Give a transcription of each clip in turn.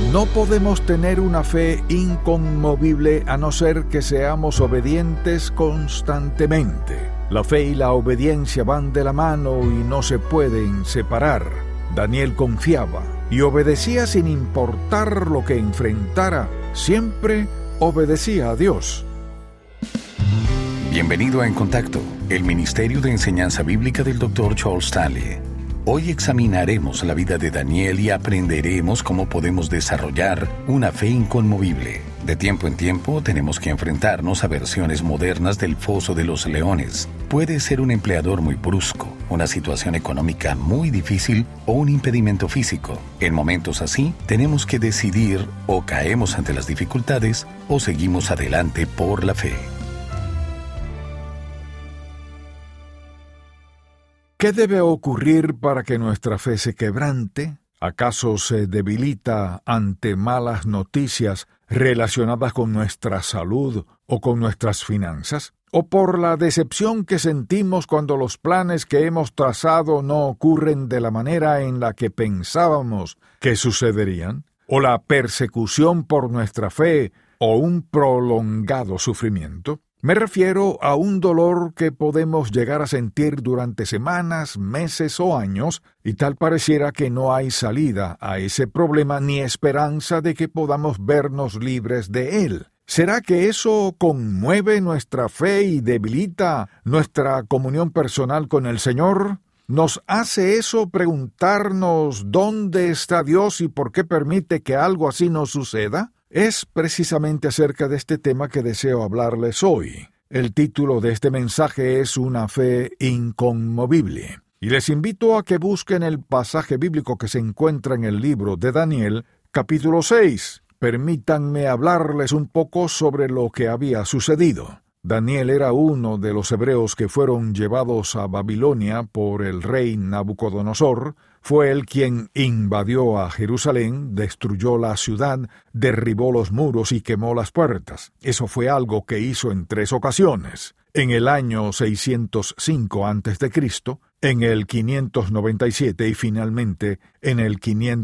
No podemos tener una fe inconmovible a no ser que seamos obedientes constantemente. La fe y la obediencia van de la mano y no se pueden separar. Daniel confiaba y obedecía sin importar lo que enfrentara. Siempre obedecía a Dios. Bienvenido a En Contacto, el Ministerio de Enseñanza Bíblica del Dr. Charles Stanley. Hoy examinaremos la vida de Daniel y aprenderemos cómo podemos desarrollar una fe inconmovible. De tiempo en tiempo tenemos que enfrentarnos a versiones modernas del foso de los leones. Puede ser un empleador muy brusco, una situación económica muy difícil o un impedimento físico. En momentos así, tenemos que decidir o caemos ante las dificultades o seguimos adelante por la fe. ¿Qué debe ocurrir para que nuestra fe se quebrante? ¿Acaso se debilita ante malas noticias relacionadas con nuestra salud o con nuestras finanzas? ¿O por la decepción que sentimos cuando los planes que hemos trazado no ocurren de la manera en la que pensábamos que sucederían? ¿O la persecución por nuestra fe o un prolongado sufrimiento? Me refiero a un dolor que podemos llegar a sentir durante semanas, meses o años, y tal pareciera que no hay salida a ese problema ni esperanza de que podamos vernos libres de él. ¿Será que eso conmueve nuestra fe y debilita nuestra comunión personal con el Señor? ¿Nos hace eso preguntarnos dónde está Dios y por qué permite que algo así nos suceda? Es precisamente acerca de este tema que deseo hablarles hoy. El título de este mensaje es Una fe inconmovible. Y les invito a que busquen el pasaje bíblico que se encuentra en el libro de Daniel, capítulo 6. Permítanme hablarles un poco sobre lo que había sucedido. Daniel era uno de los hebreos que fueron llevados a Babilonia por el rey Nabucodonosor. Fue él quien invadió a Jerusalén, destruyó la ciudad, derribó los muros y quemó las puertas. Eso fue algo que hizo en 3 ocasiones. En el año 605 a.C., en el 597 y finalmente en el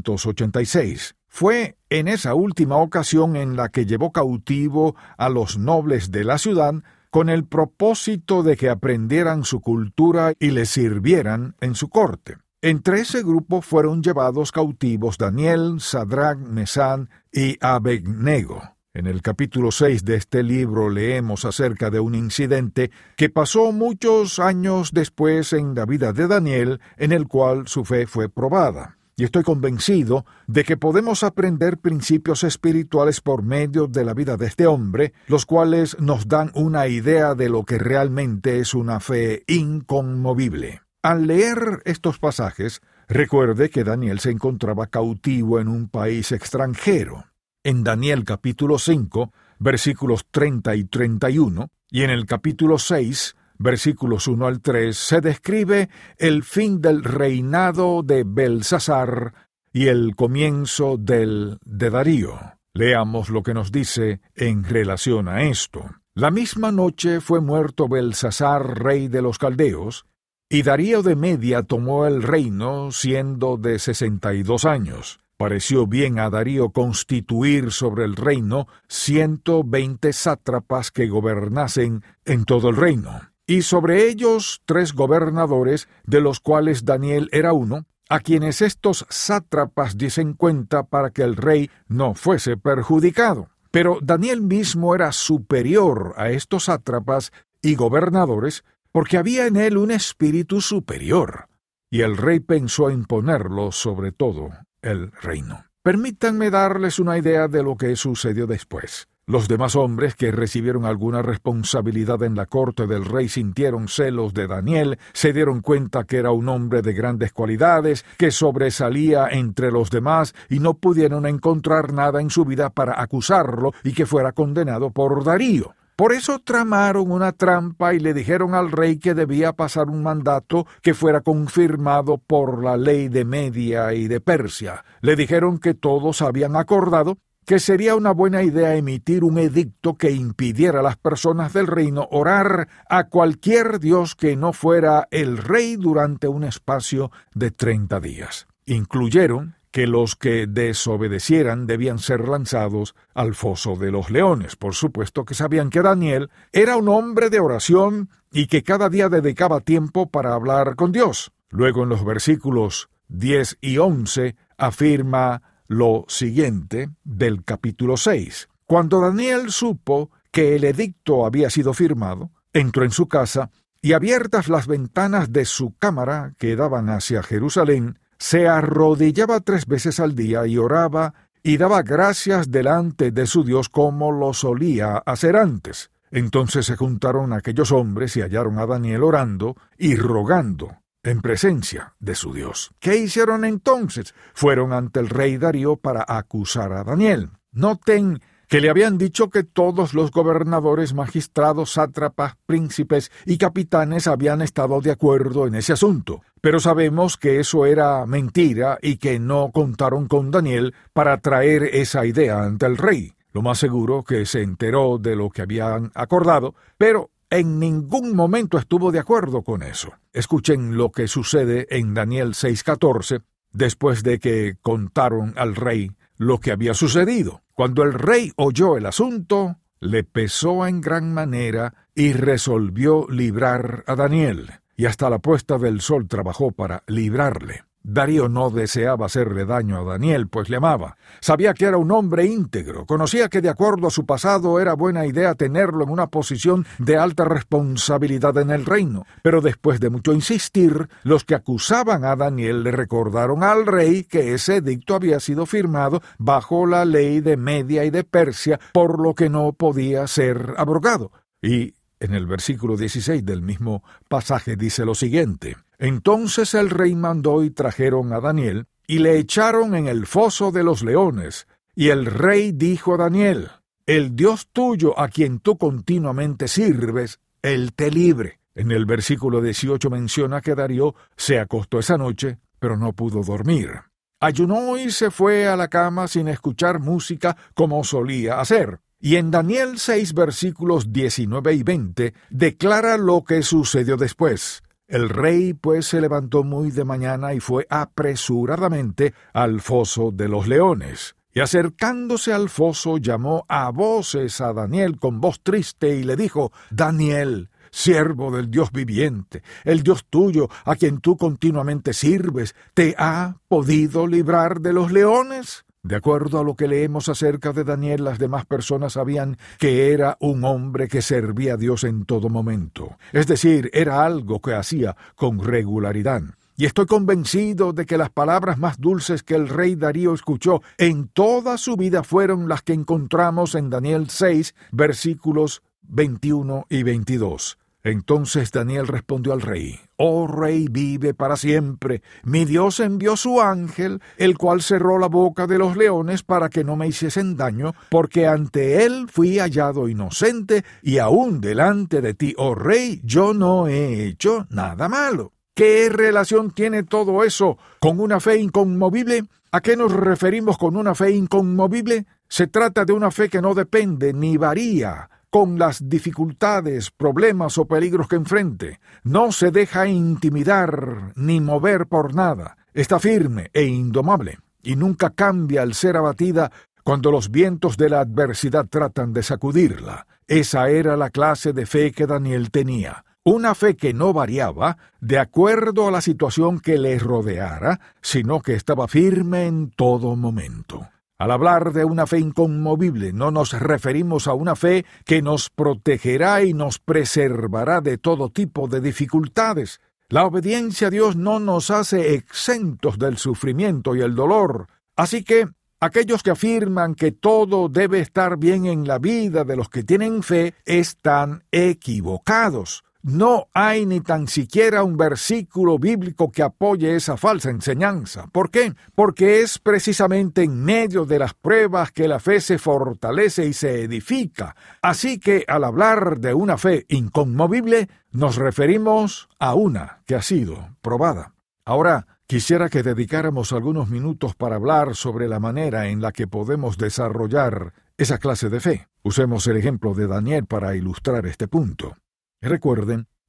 586. Fue en esa última ocasión en la que llevó cautivo a los nobles de la ciudad con el propósito de que aprendieran su cultura y le sirvieran en su corte. Entre ese grupo fueron llevados cautivos Daniel, Sadrach, Mesán y Abednego. En el capítulo 6 de este libro leemos acerca de un incidente que pasó muchos años después en la vida de Daniel, en el cual su fe fue probada. Y estoy convencido de que podemos aprender principios espirituales por medio de la vida de este hombre, los cuales nos dan una idea de lo que realmente es una fe inconmovible. Al leer estos pasajes, recuerde que Daniel se encontraba cautivo en un país extranjero. En Daniel capítulo 5, versículos 30 y 31, y en el capítulo 6, versículos 1 al 3, se describe el fin del reinado de Belsasar y el comienzo de Darío. Leamos lo que nos dice en relación a esto. La misma noche fue muerto Belsasar, rey de los caldeos, y Darío de Media tomó el reino, siendo de 62 años. Pareció bien a Darío constituir sobre el reino 120 sátrapas que gobernasen en todo el reino, y sobre ellos 3 gobernadores, de los cuales Daniel era uno, a quienes estos sátrapas dicen cuenta para que el rey no fuese perjudicado. Pero Daniel mismo era superior a estos sátrapas y gobernadores, porque había en él un espíritu superior, y el rey pensó imponerlo sobre todo el reino. Permítanme darles una idea de lo que sucedió después. Los demás hombres que recibieron alguna responsabilidad en la corte del rey sintieron celos de Daniel, se dieron cuenta que era un hombre de grandes cualidades, que sobresalía entre los demás, y no pudieron encontrar nada en su vida para acusarlo y que fuera condenado por Darío. Por eso tramaron una trampa y le dijeron al rey que debía pasar un mandato que fuera confirmado por la ley de Media y de Persia. Le dijeron que todos habían acordado que sería una buena idea emitir un edicto que impidiera a las personas del reino orar a cualquier dios que no fuera el rey durante un espacio de 30 días. Incluyeron que los que desobedecieran debían ser lanzados al foso de los leones. Por supuesto que sabían que Daniel era un hombre de oración y que cada día dedicaba tiempo para hablar con Dios. Luego, en los versículos 10 y 11, afirma lo siguiente del capítulo 6. Cuando Daniel supo que el edicto había sido firmado, entró en su casa y, abiertas las ventanas de su cámara que daban hacia Jerusalén, se arrodillaba 3 veces al día y oraba y daba gracias delante de su Dios como lo solía hacer antes. Entonces se juntaron aquellos hombres y hallaron a Daniel orando y rogando en presencia de su Dios. ¿Qué hicieron entonces? Fueron ante el rey Darío para acusar a Daniel. Noten que le habían dicho que todos los gobernadores, magistrados, sátrapas, príncipes y capitanes habían estado de acuerdo en ese asunto. Pero sabemos que eso era mentira y que no contaron con Daniel para traer esa idea ante el rey. Lo más seguro que se enteró de lo que habían acordado, pero en ningún momento estuvo de acuerdo con eso. Escuchen lo que sucede en Daniel 6:14, después de que contaron al rey lo que había sucedido. Cuando el rey oyó el asunto, le pesó en gran manera y resolvió librar a Daniel, y hasta la puesta del sol trabajó para librarle. Darío no deseaba hacerle daño a Daniel, pues le amaba. Sabía que era un hombre íntegro, conocía que de acuerdo a su pasado era buena idea tenerlo en una posición de alta responsabilidad en el reino. Pero después de mucho insistir, los que acusaban a Daniel le recordaron al rey que ese edicto había sido firmado bajo la ley de Media y de Persia, por lo que no podía ser abrogado. Y en el versículo 16 del mismo pasaje dice lo siguiente: Entonces el rey mandó y trajeron a Daniel, y le echaron en el foso de los leones. Y el rey dijo a Daniel: El Dios tuyo, a quien tú continuamente sirves, él te libre. En el versículo 18 menciona que Darío se acostó esa noche, pero no pudo dormir. Ayunó y se fue a la cama sin escuchar música como solía hacer. Y en Daniel 6, versículos 19 y 20, declara lo que sucedió después. El rey pues se levantó muy de mañana y fue apresuradamente al foso de los leones. Y acercándose al foso llamó a voces a Daniel con voz triste y le dijo: Daniel, siervo del Dios viviente, el Dios tuyo, a quien tú continuamente sirves, ¿te ha podido librar de los leones? De acuerdo a lo que leemos acerca de Daniel, las demás personas sabían que era un hombre que servía a Dios en todo momento. Es decir, era algo que hacía con regularidad. Y estoy convencido de que las palabras más dulces que el rey Darío escuchó en toda su vida fueron las que encontramos en Daniel 6, versículos 21 y 22. Entonces Daniel respondió al rey: Oh rey, vive para siempre. Mi Dios envió su ángel, el cual cerró la boca de los leones para que no me hiciesen daño, porque ante él fui hallado inocente, y aún delante de ti, oh rey, yo no he hecho nada malo. ¿Qué relación tiene todo eso con una fe inconmovible? ¿A qué nos referimos con una fe inconmovible? Se trata de una fe que no depende ni varía con las dificultades, problemas o peligros que enfrente. No se deja intimidar ni mover por nada. Está firme e indomable, y nunca cambia al ser abatida cuando los vientos de la adversidad tratan de sacudirla. Esa era la clase de fe que Daniel tenía. Una fe que no variaba de acuerdo a la situación que le rodeara, sino que estaba firme en todo momento. Al hablar de una fe inconmovible, no nos referimos a una fe que nos protegerá y nos preservará de todo tipo de dificultades. La obediencia a Dios no nos hace exentos del sufrimiento y el dolor. Así que aquellos que afirman que todo debe estar bien en la vida de los que tienen fe están equivocados. No hay ni tan siquiera un versículo bíblico que apoye esa falsa enseñanza. ¿Por qué? Porque es precisamente en medio de las pruebas que la fe se fortalece y se edifica. Así que al hablar de una fe inconmovible, nos referimos a una que ha sido probada. Ahora, quisiera que dedicáramos algunos minutos para hablar sobre la manera en la que podemos desarrollar esa clase de fe. Usemos el ejemplo de Daniel para ilustrar este punto. Recuerden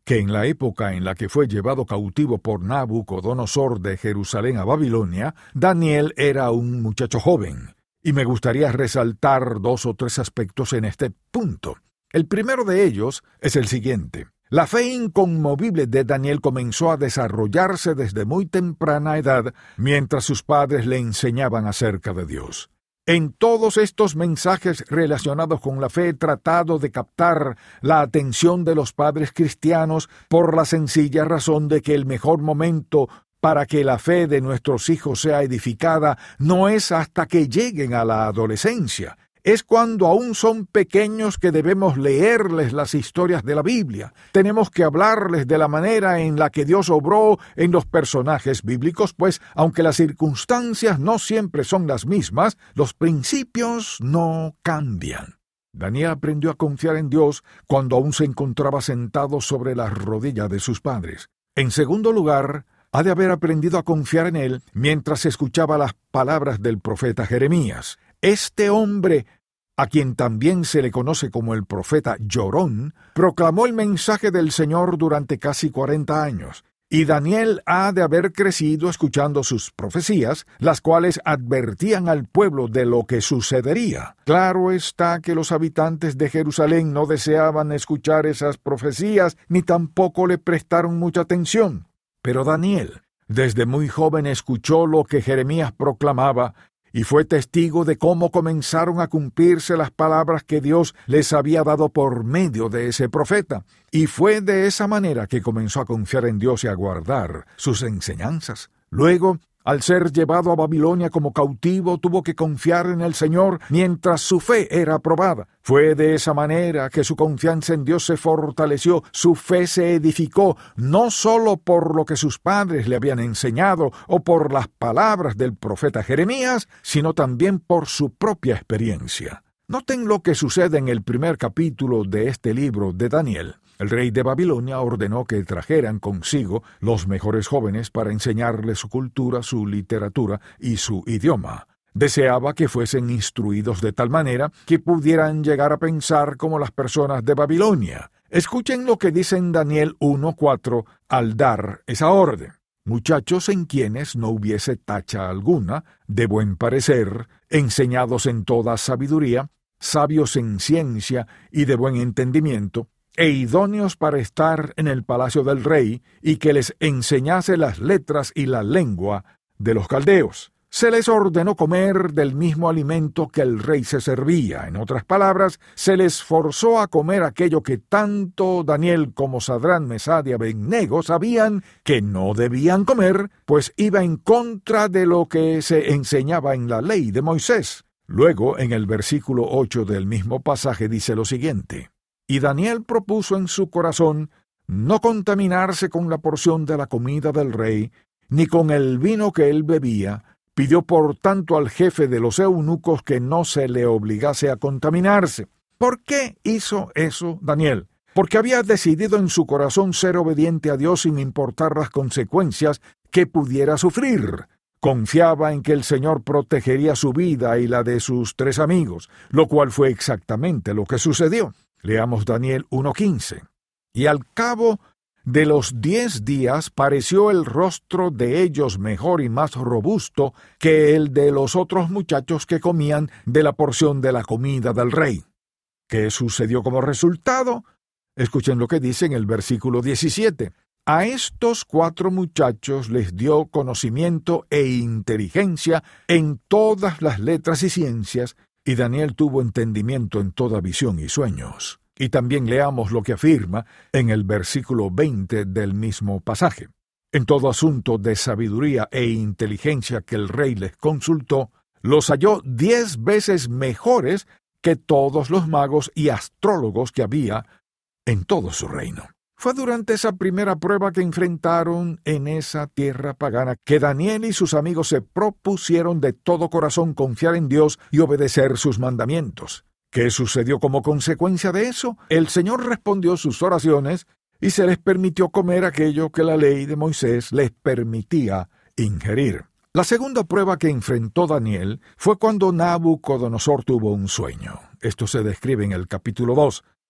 que en la época en la que fue llevado cautivo por Nabucodonosor de Jerusalén a Babilonia, Daniel era un muchacho joven. Y me gustaría resaltar 2 o 3 aspectos en este punto. El primero de ellos es el siguiente. La fe inconmovible de Daniel comenzó a desarrollarse desde muy temprana edad, mientras sus padres le enseñaban acerca de Dios. En todos estos mensajes relacionados con la fe he tratado de captar la atención de los padres cristianos por la sencilla razón de que el mejor momento para que la fe de nuestros hijos sea edificada no es hasta que lleguen a la adolescencia. Es cuando aún son pequeños que debemos leerles las historias de la Biblia. Tenemos que hablarles de la manera en la que Dios obró en los personajes bíblicos, pues aunque las circunstancias no siempre son las mismas, los principios no cambian. Daniel aprendió a confiar en Dios cuando aún se encontraba sentado sobre las rodillas de sus padres. En segundo lugar, ha de haber aprendido a confiar en Él mientras escuchaba las palabras del profeta Jeremías. Este hombre, a quien también se le conoce como el profeta llorón, proclamó el mensaje del Señor durante casi 40 años, y Daniel ha de haber crecido escuchando sus profecías, las cuales advertían al pueblo de lo que sucedería. Claro está que los habitantes de Jerusalén no deseaban escuchar esas profecías, ni tampoco le prestaron mucha atención. Pero Daniel, desde muy joven, escuchó lo que Jeremías proclamaba, y fue testigo de cómo comenzaron a cumplirse las palabras que Dios les había dado por medio de ese profeta. Y fue de esa manera que comenzó a confiar en Dios y a guardar sus enseñanzas. Luego, al ser llevado a Babilonia como cautivo, tuvo que confiar en el Señor mientras su fe era probada. Fue de esa manera que su confianza en Dios se fortaleció, su fe se edificó, no solo por lo que sus padres le habían enseñado o por las palabras del profeta Jeremías, sino también por su propia experiencia. Noten lo que sucede en el primer capítulo de este libro de Daniel. El rey de Babilonia ordenó que trajeran consigo los mejores jóvenes para enseñarles su cultura, su literatura y su idioma. Deseaba que fuesen instruidos de tal manera que pudieran llegar a pensar como las personas de Babilonia. Escuchen lo que dice en Daniel 1:4 al dar esa orden. Muchachos en quienes no hubiese tacha alguna, de buen parecer, enseñados en toda sabiduría, sabios en ciencia y de buen entendimiento, e idóneos para estar en el palacio del rey, y que les enseñase las letras y la lengua de los caldeos. Se les ordenó comer del mismo alimento que el rey se servía. En otras palabras, se les forzó a comer aquello que tanto Daniel como Sadrán, Mesad y Abednego sabían que no debían comer, pues iba en contra de lo que se enseñaba en la ley de Moisés. Luego, en el versículo 8 del mismo pasaje dice lo siguiente: Y Daniel propuso en su corazón no contaminarse con la porción de la comida del rey, ni con el vino que él bebía. Pidió por tanto al jefe de los eunucos que no se le obligase a contaminarse. ¿Por qué hizo eso Daniel? Porque había decidido en su corazón ser obediente a Dios sin importar las consecuencias que pudiera sufrir. Confiaba en que el Señor protegería su vida y la de sus 3 amigos, lo cual fue exactamente lo que sucedió. Leamos Daniel 1:15. Y al cabo de los 10 días pareció el rostro de ellos mejor y más robusto que el de los otros muchachos que comían de la porción de la comida del rey. ¿Qué sucedió como resultado? Escuchen lo que dice en el versículo 17. A estos 4 muchachos les dio conocimiento e inteligencia en todas las letras y ciencias, y Daniel tuvo entendimiento en toda visión y sueños. Y también leamos lo que afirma en el versículo 20 del mismo pasaje. En todo asunto de sabiduría e inteligencia que el rey les consultó, los halló 10 veces mejores que todos los magos y astrólogos que había en todo su reino. Fue durante esa primera prueba que enfrentaron en esa tierra pagana que Daniel y sus amigos se propusieron de todo corazón confiar en Dios y obedecer sus mandamientos. ¿Qué sucedió como consecuencia de eso? El Señor respondió sus oraciones y se les permitió comer aquello que la ley de Moisés les permitía ingerir. La segunda prueba que enfrentó Daniel fue cuando Nabucodonosor tuvo un sueño. Esto se describe en el capítulo 2.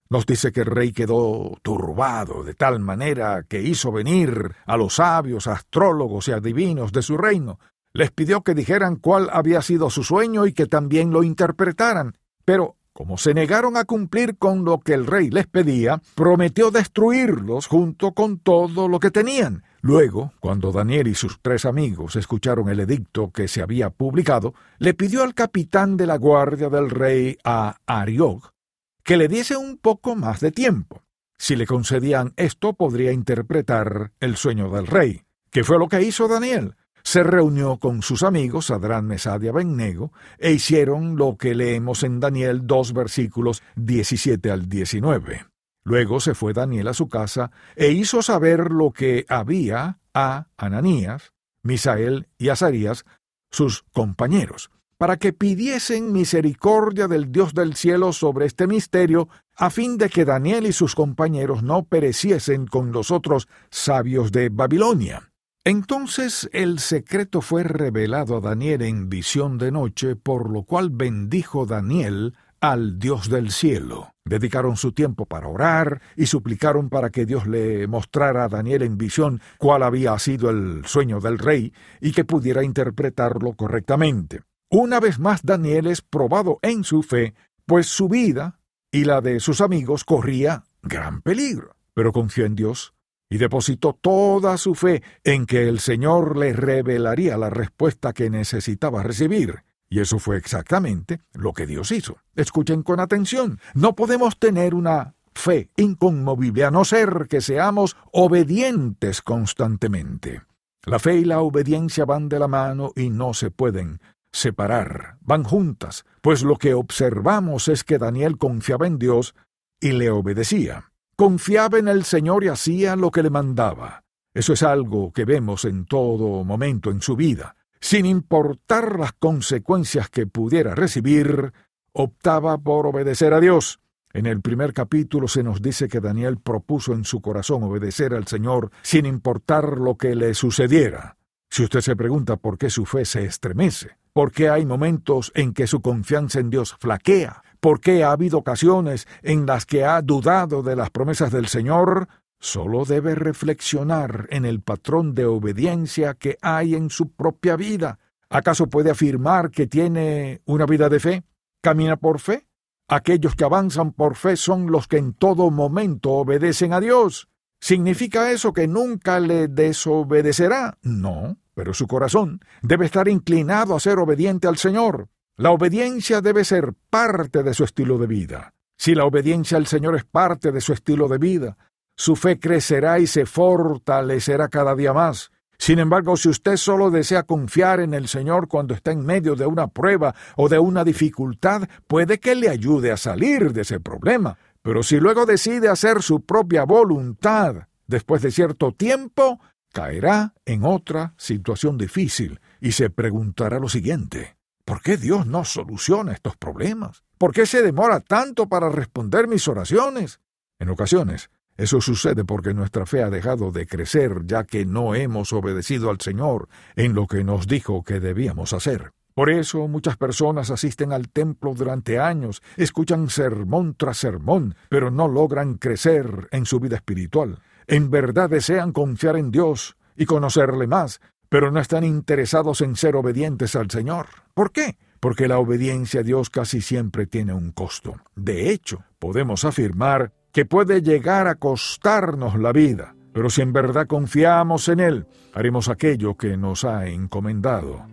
Nos dice que el rey quedó turbado de tal manera que hizo venir a los sabios, astrólogos y adivinos de su reino. Les pidió que dijeran cuál había sido su sueño y que también lo interpretaran. Pero, como se negaron a cumplir con lo que el rey les pedía, prometió destruirlos junto con todo lo que tenían. Luego, cuando Daniel y sus 3 amigos escucharon el edicto que se había publicado, le pidió al capitán de la guardia del rey, a Ariog, que le diese un poco más de tiempo. Si le concedían esto, podría interpretar el sueño del rey. ¿Qué fue lo que hizo Daniel? Se reunió con sus amigos, Sadrach, Mesach y Abednego, e hicieron lo que leemos en Daniel 2, versículos 17 al 19. Luego se fue Daniel a su casa e hizo saber lo que había a Ananías, Misael y Azarías, sus compañeros, para que pidiesen misericordia del Dios del cielo sobre este misterio, a fin de que Daniel y sus compañeros no pereciesen con los otros sabios de Babilonia. Entonces el secreto fue revelado a Daniel en visión de noche, por lo cual bendijo Daniel al Dios del cielo. Dedicaron su tiempo para orar y suplicaron para que Dios le mostrara a Daniel en visión cuál había sido el sueño del rey y que pudiera interpretarlo correctamente. Una vez más Daniel es probado en su fe, pues su vida y la de sus amigos corría gran peligro. Pero confió en Dios y depositó toda su fe en que el Señor le revelaría la respuesta que necesitaba recibir. Y eso fue exactamente lo que Dios hizo. Escuchen con atención. No podemos tener una fe inconmovible a no ser que seamos obedientes constantemente. La fe y la obediencia van de la mano y no se pueden separar, van juntas, pues lo que observamos es que Daniel confiaba en Dios y le obedecía. Confiaba en el Señor y hacía lo que le mandaba. Eso es algo que vemos en todo momento en su vida. Sin importar las consecuencias que pudiera recibir, optaba por obedecer a Dios. En el primer capítulo se nos dice que Daniel propuso en su corazón obedecer al Señor sin importar lo que le sucediera. Si usted se pregunta por qué su fe se estremece, por qué hay momentos en que su confianza en Dios flaquea, por qué ha habido ocasiones en las que ha dudado de las promesas del Señor, solo debe reflexionar en el patrón de obediencia que hay en su propia vida. ¿Acaso puede afirmar que tiene una vida de fe? ¿Camina por fe? Aquellos que avanzan por fe son los que en todo momento obedecen a Dios. ¿Significa eso que nunca le desobedecerá? No, pero su corazón debe estar inclinado a ser obediente al Señor. La obediencia debe ser parte de su estilo de vida. Si la obediencia al Señor es parte de su estilo de vida, su fe crecerá y se fortalecerá cada día más. Sin embargo, si usted solo desea confiar en el Señor cuando está en medio de una prueba o de una dificultad, puede que le ayude a salir de ese problema. Pero si luego decide hacer su propia voluntad, después de cierto tiempo, caerá en otra situación difícil y se preguntará lo siguiente: ¿por qué Dios no soluciona estos problemas? ¿Por qué se demora tanto para responder mis oraciones? En ocasiones, eso sucede porque nuestra fe ha dejado de crecer, ya que no hemos obedecido al Señor en lo que nos dijo que debíamos hacer. Por eso muchas personas asisten al templo durante años, escuchan sermón tras sermón, pero no logran crecer en su vida espiritual. En verdad desean confiar en Dios y conocerle más, pero no están interesados en ser obedientes al Señor. ¿Por qué? Porque la obediencia a Dios casi siempre tiene un costo. De hecho, podemos afirmar que puede llegar a costarnos la vida, pero si en verdad confiamos en Él, haremos aquello que nos ha encomendado.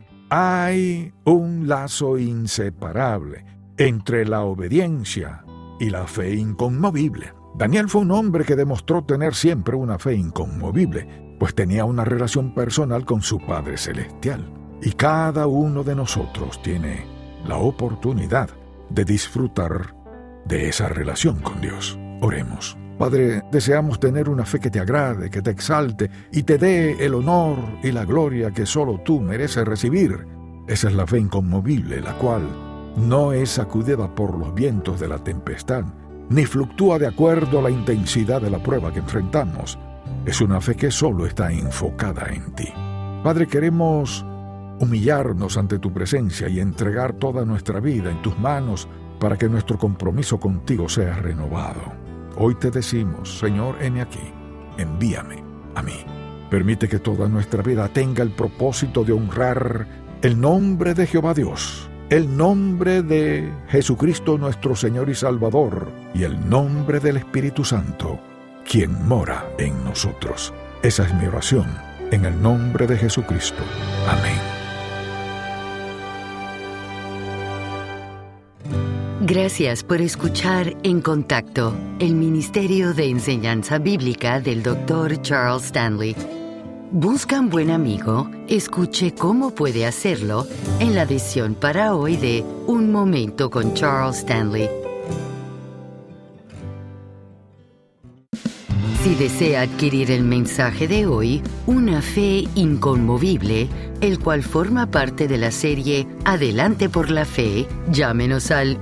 Hay un lazo inseparable entre la obediencia y la fe inconmovible. Daniel fue un hombre que demostró tener siempre una fe inconmovible, pues tenía una relación personal con su Padre Celestial. Y cada uno de nosotros tiene la oportunidad de disfrutar de esa relación con Dios. Oremos. Padre, deseamos tener una fe que te agrade, que te exalte y te dé el honor y la gloria que solo tú mereces recibir. Esa es la fe inconmovible, la cual no es sacudida por los vientos de la tempestad, ni fluctúa de acuerdo a la intensidad de la prueba que enfrentamos. Es una fe que solo está enfocada en ti. Padre, queremos humillarnos ante tu presencia y entregar toda nuestra vida en tus manos para que nuestro compromiso contigo sea renovado. Hoy te decimos, Señor, heme aquí, envíame a mí. Permite que toda nuestra vida tenga el propósito de honrar el nombre de Jehová Dios, el nombre de Jesucristo nuestro Señor y Salvador, y el nombre del Espíritu Santo, quien mora en nosotros. Esa es mi oración, en el nombre de Jesucristo. Amén. Gracias por escuchar En Contacto, el Ministerio de Enseñanza Bíblica del Dr. Charles Stanley. ¿Busca un buen amigo? Escuche cómo puede hacerlo en la edición para hoy de Un Momento con Charles Stanley. Si desea adquirir el mensaje de hoy, Una fe inconmovible, el cual forma parte de la serie Adelante por la Fe, llámenos al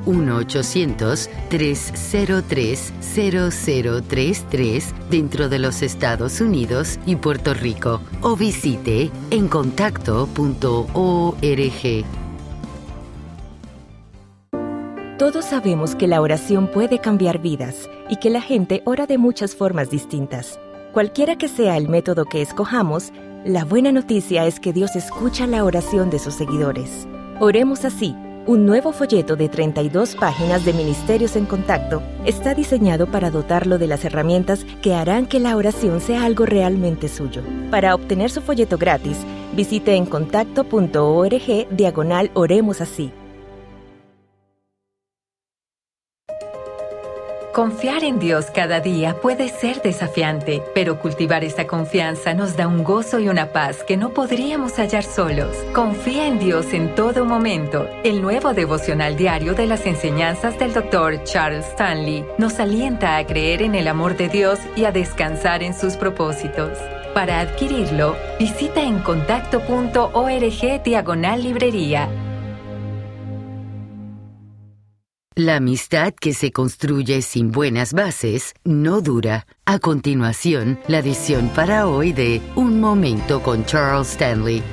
1-800-303-0033 dentro de los Estados Unidos y Puerto Rico, o visite encontacto.org. Todos sabemos que la oración puede cambiar vidas y que la gente ora de muchas formas distintas. Cualquiera que sea el método que escojamos, la buena noticia es que Dios escucha la oración de sus seguidores. Oremos así. Un nuevo folleto de 32 páginas de Ministerios en Contacto está diseñado para dotarlo de las herramientas que harán que la oración sea algo realmente suyo. Para obtener su folleto gratis, visite encontacto.org/oremos así. Confiar en Dios cada día puede ser desafiante, pero cultivar esta confianza nos da un gozo y una paz que no podríamos hallar solos. Confía en Dios en todo momento. El nuevo devocional diario de las enseñanzas del Dr. Charles Stanley nos alienta a creer en el amor de Dios y a descansar en sus propósitos. Para adquirirlo, visita encontacto.org/librería. La amistad que se construye sin buenas bases no dura. A continuación, la edición para hoy de Un Momento con Charles Stanley.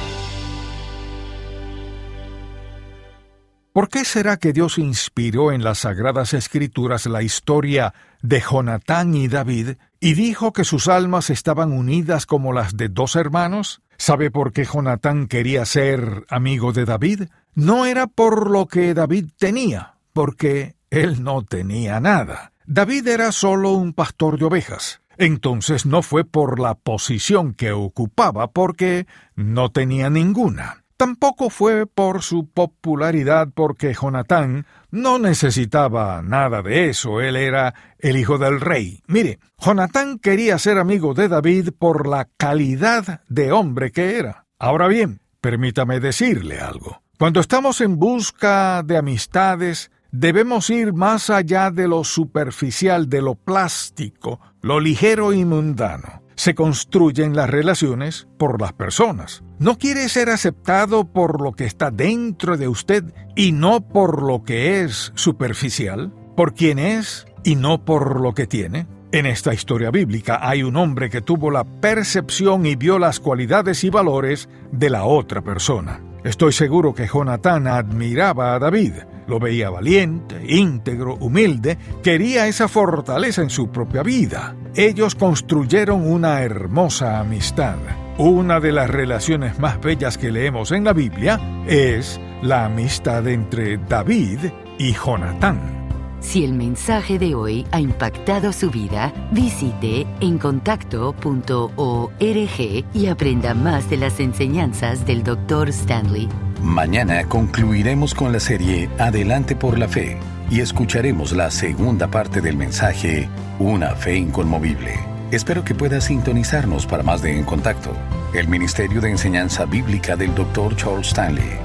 ¿Por qué será que Dios inspiró en las Sagradas Escrituras la historia de Jonatán y David y dijo que sus almas estaban unidas como las de dos hermanos? ¿Sabe por qué Jonatán quería ser amigo de David? No era por lo que David tenía, porque él no tenía nada. David era solo un pastor de ovejas. Entonces no fue por la posición que ocupaba, porque no tenía ninguna. Tampoco fue por su popularidad, porque Jonatán no necesitaba nada de eso. Él era el hijo del rey. Mire, Jonatán quería ser amigo de David por la calidad de hombre que era. Ahora bien, permítame decirle algo. Cuando estamos en busca de amistades, debemos ir más allá de lo superficial, de lo plástico, lo ligero y mundano. Se construyen las relaciones por las personas. ¿No quiere ser aceptado por lo que está dentro de usted y no por lo que es superficial? ¿Por quién es y no por lo que tiene? En esta historia bíblica hay un hombre que tuvo la percepción y vio las cualidades y valores de la otra persona. Estoy seguro que Jonatán admiraba a David. Lo veía valiente, íntegro, humilde, quería esa fortaleza en su propia vida. Ellos construyeron una hermosa amistad. Una de las relaciones más bellas que leemos en la Biblia es la amistad entre David y Jonatán. Si el mensaje de hoy ha impactado su vida, visite encontacto.org y aprenda más de las enseñanzas del Dr. Stanley. Mañana concluiremos con la serie Adelante por la Fe y escucharemos la segunda parte del mensaje Una fe inconmovible. Espero que pueda sintonizarnos para más de En Contacto, el Ministerio de Enseñanza Bíblica del Dr. Charles Stanley.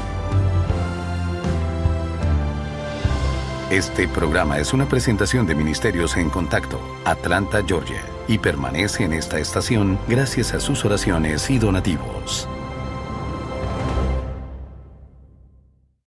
Este programa es una presentación de Ministerios en Contacto, Atlanta, Georgia, y permanece en esta estación gracias a sus oraciones y donativos.